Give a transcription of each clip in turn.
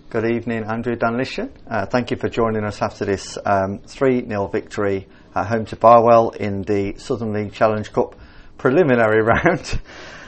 Good evening, Andrew Dunlishan. Thank you for joining us after this 3-0 victory at home to Barwell in the Southern League Challenge Cup preliminary round.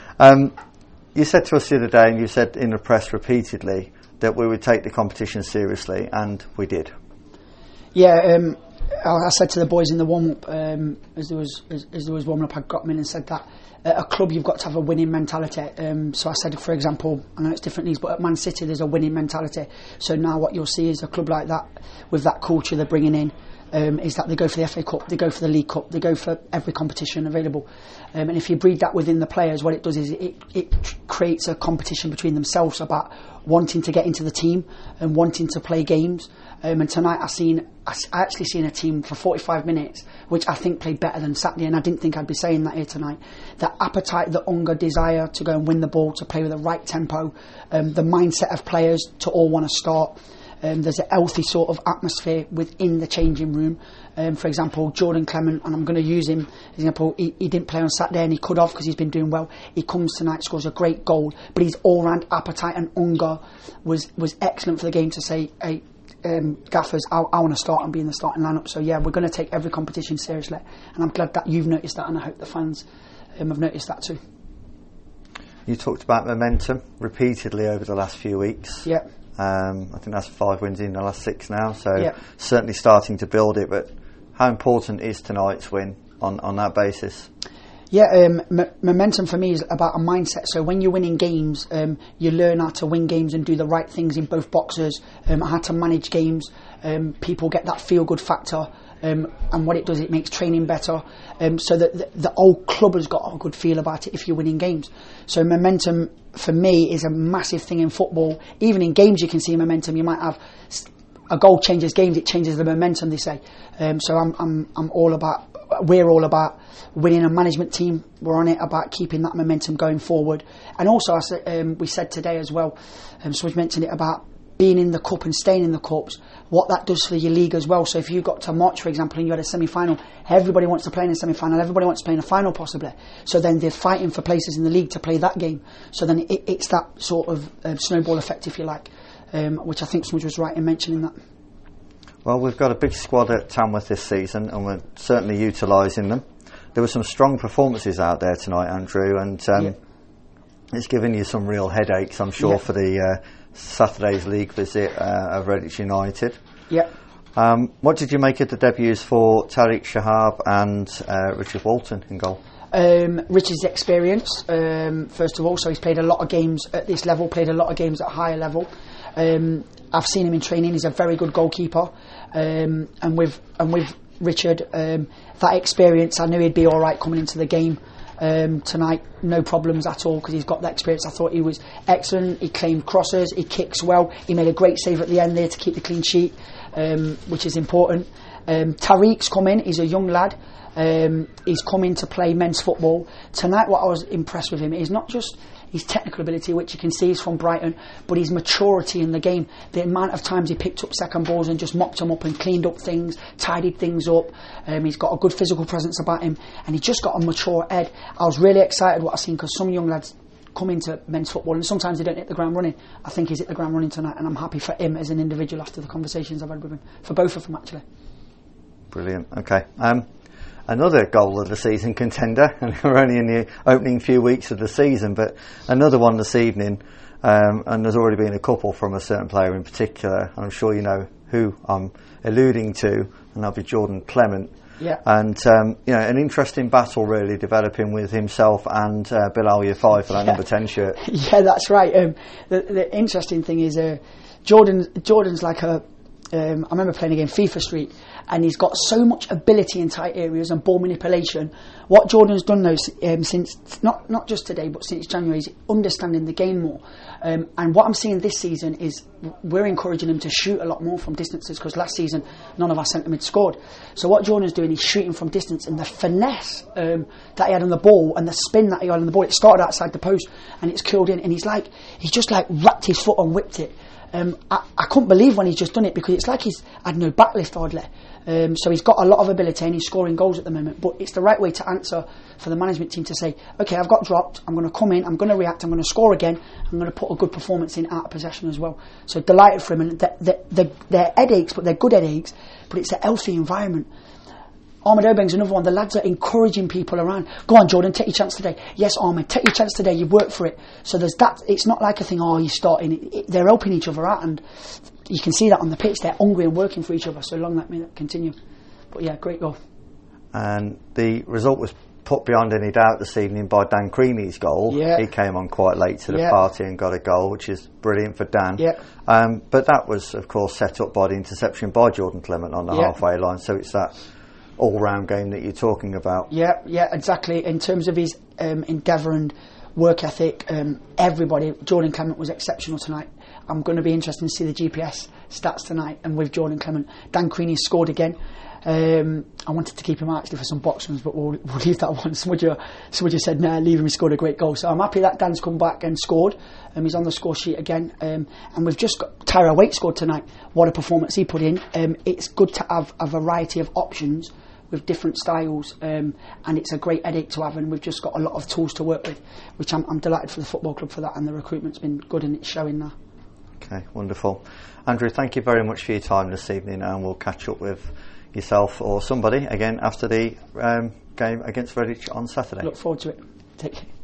You said to us the other day, and you said in the press repeatedly, that we would take the competition seriously, and we did. Yeah, I said to the boys in the warm-up, as there was warming up, I got them in and said that at a club you've got to have a winning mentality. So I said, for example, I know it's different needs, but at Man City there's a winning mentality. So now what you'll see is a club like that, with that culture they're bringing in, is that they go for the FA Cup, they go for the League Cup, they go for every competition available. And if you breed that within the players, what it does is it creates a competition between themselves about wanting to get into the team and wanting to play games. And tonight I actually seen a team for 45 minutes, which I think played better than Saturday, and I didn't think I'd be saying that here tonight. The appetite, the hunger, desire to go and win the ball, to play with the right tempo, the mindset of players to all want to start. There's a healthy sort of atmosphere within the changing room. For example, Jordan Clement, and I'm going to use him as an example, he didn't play on Saturday and he could have because he's been doing well. He comes tonight, scores a great goal, but his all-round appetite and hunger was excellent for the game to say, hey, gaffers, I want to start and be in the starting lineup. So yeah, we're going to take every competition seriously, and I'm glad that you've noticed that, and I hope the fans have noticed that too. You talked about momentum repeatedly over the last few weeks. Yeah. I think that's 5 wins in the last 6 now, so certainly starting to build it. But how important is tonight's win on that basis? Yeah, momentum for me is about a mindset. So when you're winning games, you learn how to win games and do the right things in both boxes, how to manage games. People get that feel-good factor, and what it does, it makes training better, so that the whole club has got a good feel about it if you're winning games. So momentum for me is a massive thing in football. Even in games you can see momentum. You might have a goal changes games, it changes the momentum, they say. So we're all about winning a management team. We're on it about keeping that momentum going forward. And also, we said today as well, so we've mentioned it about being in the cup and staying in the cups, what that does for your league as well. So if you got to March, for example, and you had a semi-final, everybody wants to play in a semi-final, everybody wants to play in a final possibly. So then they're fighting for places in the league to play that game. So then it's that sort of snowball effect, if you like, which I think Smudge was right in mentioning that. Well, we've got a big squad at Tamworth this season, and we're certainly utilising them. There were some strong performances out there tonight, Andrew, and it's given you some real headaches, I'm sure, for the Saturday's league visit of Redditch United. Yeah. What did you make of the debuts for Tariq Shahab and Richard Walton in goal? Richard's experience, first of all, so he's played a lot of games at this level, played a lot of games at a higher level. I've seen him in training. He's a very good goalkeeper, and with Richard, that experience, I knew he'd be all right coming into the game tonight. No problems at all because he's got that experience. I thought he was excellent. He claimed crosses. He kicks well. He made a great save at the end there to keep the clean sheet, which is important. Tariq's come in. He's a young lad. He's come in to play men's football tonight. What I was impressed with him is not just his technical ability, which you can see is from Brighton, but his maturity in the game. The amount of times he picked up second balls and just mopped them up and cleaned up things, tidied things up. He's got a good physical presence about him, and he's just got a mature head. I was really excited what I've seen, because some young lads come into men's football and sometimes they don't hit the ground running. I think he's hit the ground running tonight, and I'm happy for him as an individual after the conversations I've had with him, for both of them actually. Brilliant. Okay. Another goal of the season contender, and we're only in the opening few weeks of the season, but another one this evening, and there's already been a couple from a certain player in particular, and I'm sure you know who I'm alluding to, and that'll be Jordan Clement. Yeah. And an interesting battle really developing with himself and Bilal Yafai for that number 10 shirt. Yeah, that's right. The interesting thing is Jordan's like a I remember playing a game FIFA Street, and he's got so much ability in tight areas and ball manipulation. What Jordan's done though, since not just today but since January, is understanding the game more. And what I'm seeing this season is we're encouraging him to shoot a lot more from distances, because last season none of our centre mid scored. So what Jordan's doing is shooting from distance, and the finesse that he had on the ball and the spin that he had on the ball, it started outside the post and it's curled in, and he's just wrapped his foot and whipped it. I couldn't believe when he's just done it, because it's like he's had no backlift hardly. So he's got a lot of ability and he's scoring goals at the moment. But it's the right way to answer for the management team to say, okay, I've got dropped, I'm going to come in, I'm going to react, I'm going to score again, I'm going to put a good performance in out of possession as well. So delighted for him. And they're headaches, but they're good headaches, but it's a healthy environment. Ahmed Obeng's another one. The lads are encouraging people around. Go on, Jordan, take your chance today. Yes, Ahmed, take your chance today. You've worked for it. So there's that. It's not like a thing, oh, you're starting. They're helping each other out, and you can see that on the pitch. They're hungry and working for each other. So long that may continue. But yeah, great goal. And the result was put beyond any doubt this evening by Dan Creaney's goal. Yeah. He came on quite late to the party and got a goal, which is brilliant for Dan. Yeah. But that was, of course, set up by the interception by Jordan Clement on the halfway line. So it's that all-round game that you're talking about. Yeah, exactly. In terms of his endeavour and work ethic, everybody, Jordan Clement was exceptional tonight. I'm going to be interested to see the GPS stats tonight, and with Jordan Clement. Dan Creaney scored again. I wanted to keep him out actually for some box runs, but we'll leave that one. Smudger said, nah, leave him, he scored a great goal. So I'm happy that Dan's come back and scored. He's on the score sheet again. And we've just got Tyra Waite scored tonight. What a performance he put in. It's good to have a variety of options with different styles, and it's a great headache to have, and we've just got a lot of tools to work with, which I'm delighted for the football club for that, and the recruitment's been good and it's showing now. Okay, wonderful. Andrew, thank you very much for your time this evening, and we'll catch up with yourself or somebody again after the game against Redditch on Saturday. Look forward to it. Take care.